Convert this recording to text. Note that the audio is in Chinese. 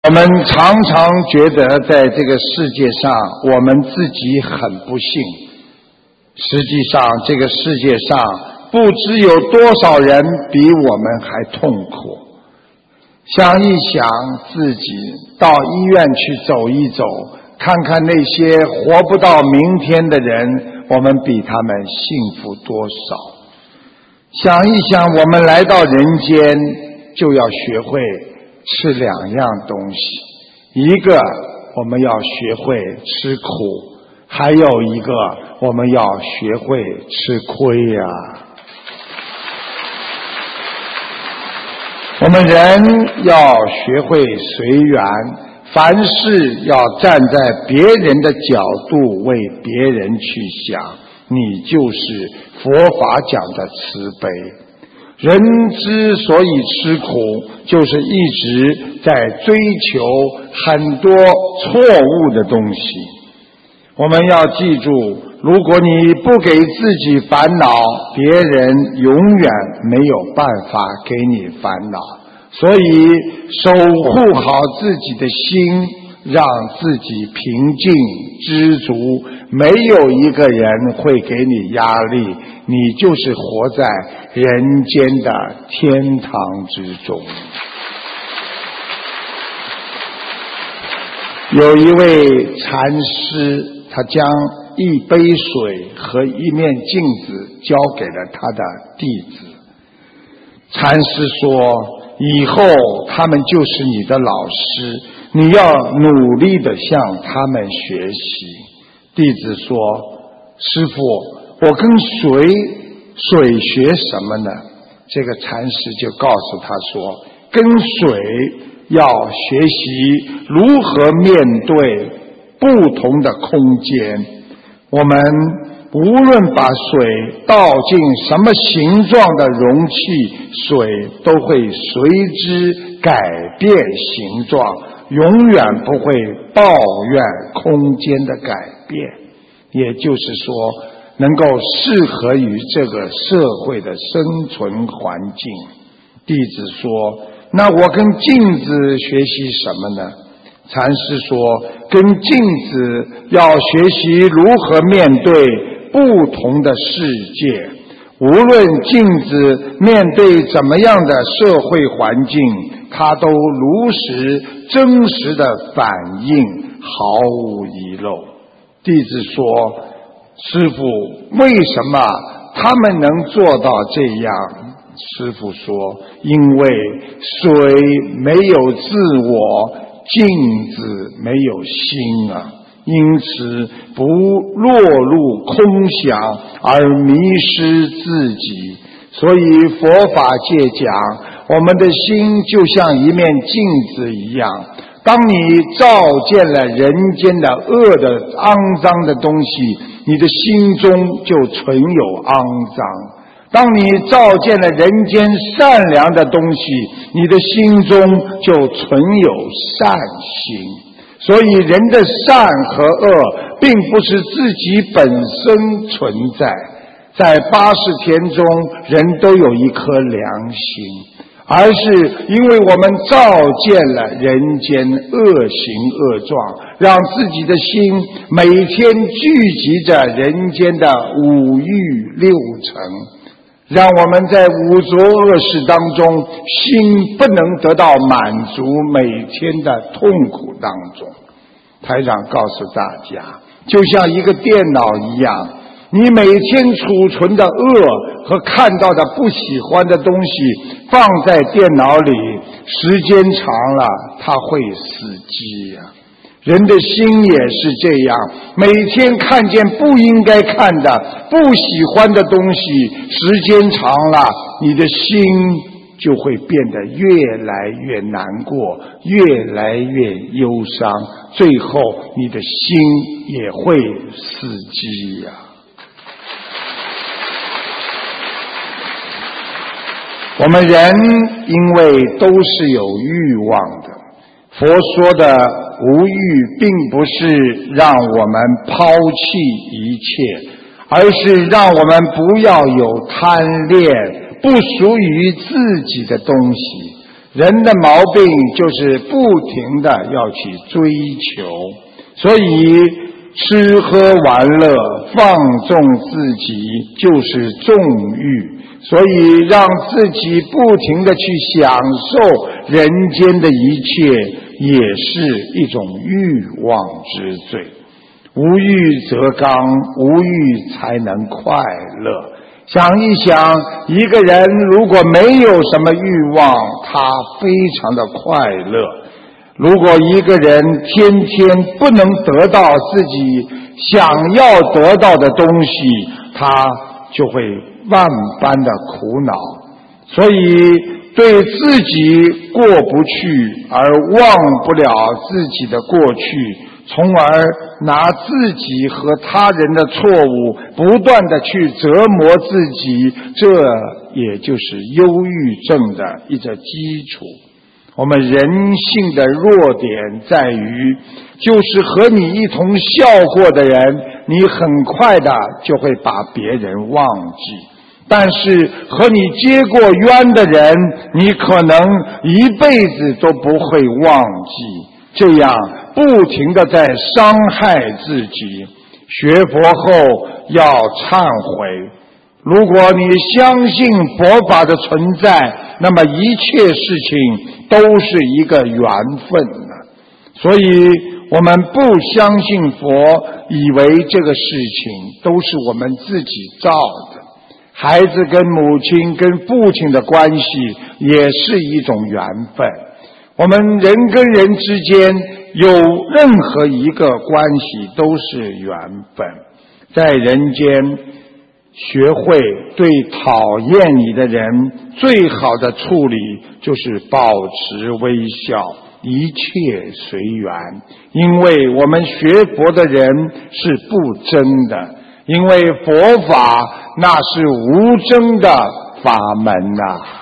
我们常常觉得在这个世界上我们自己很不幸，实际上这个世界上不知有多少人比我们还痛苦。想一想自己到医院去走一走，看看那些活不到明天的人，我们比他们幸福多少。想一想我们来到人间就要学会吃两样东西，一个我们要学会吃苦，还有一个我们要学会吃亏呀。我们人要学会随缘，凡事要站在别人的角度为别人去想，你就是佛法讲的慈悲。人之所以吃苦，就是一直在追求很多错误的东西。我们要记住，如果你不给自己烦恼，别人永远没有办法给你烦恼。所以守护好自己的心，让自己平静知足，没有一个人会给你压力，你就是活在人间的天堂之中。有一位禅师，他将一杯水和一面镜子交给了他的弟子。禅师说，以后他们就是你的老师，你要努力地向他们学习。弟子说，师父，我跟水学什么呢？这个禅师就告诉他说，跟水要学习如何面对不同的空间。我们无论把水倒进什么形状的容器，水都会随之改变形状，永远不会抱怨空间的改变。也就是说，能够适合于这个社会的生存环境。弟子说，那我跟镜子学习什么呢？禅师说，跟镜子要学习如何面对不同的世界。无论镜子面对怎么样的社会环境，它都如实真实的反应，毫无遗漏。弟子说，师父，为什么他们能做到这样？师父说，因为水没有自我，镜子没有心啊，因此不落入空想而迷失自己。所以佛法界讲，我们的心就像一面镜子一样，当你照见了人间的恶的肮脏的东西，你的心中就存有肮脏。当你照见了人间善良的东西，你的心中就存有善心。所以人的善和恶并不是自己本身存在，在80天中人都有一颗良心，而是因为我们照见了人间恶行恶状，让自己的心每天聚集着人间的五欲六尘，让我们在五浊恶世当中，心不能得到满足，每天的痛苦当中。台长告诉大家，就像一个电脑一样，你每天储存的恶和看到的不喜欢的东西放在电脑里，时间长了它会死机呀。人的心也是这样，每天看见不应该看的不喜欢的东西，时间长了你的心就会变得越来越难过，越来越忧伤，最后你的心也会死机呀。我们人因为都是有欲望的，佛说的无欲并不是让我们抛弃一切，而是让我们不要有贪恋不属于自己的东西。 人的毛病就是不停的要去追求，所以吃喝玩乐放纵自己就是纵欲，所以让自己不停的去享受人间的一切，也是一种欲望之罪。无欲则刚，无欲才能快乐。想一想，一个人如果没有什么欲望，他非常的快乐。如果一个人天天不能得到自己想要得到的东西，他就会万般的苦恼。所以对自己过不去，而忘不了自己的过去，从而拿自己和他人的错误不断的去折磨自己，这也就是忧郁症的一个基础。我们人性的弱点在于，就是和你一同笑过的人，你很快的就会把别人忘记，但是和你结过冤的人，你可能一辈子都不会忘记，这样不停地在伤害自己。学佛后要忏悔，如果你相信佛法的存在，那么一切事情都是一个缘分的。所以我们不相信佛，以为这个事情都是我们自己造的。孩子跟母亲跟父亲的关系也是一种缘分。我们人跟人之间有任何一个关系都是缘分。在人间学会对讨厌你的人最好的处理就是保持微笑，一切随缘。因为我们学佛的人是不争的，因为佛法那是无争的法门啊。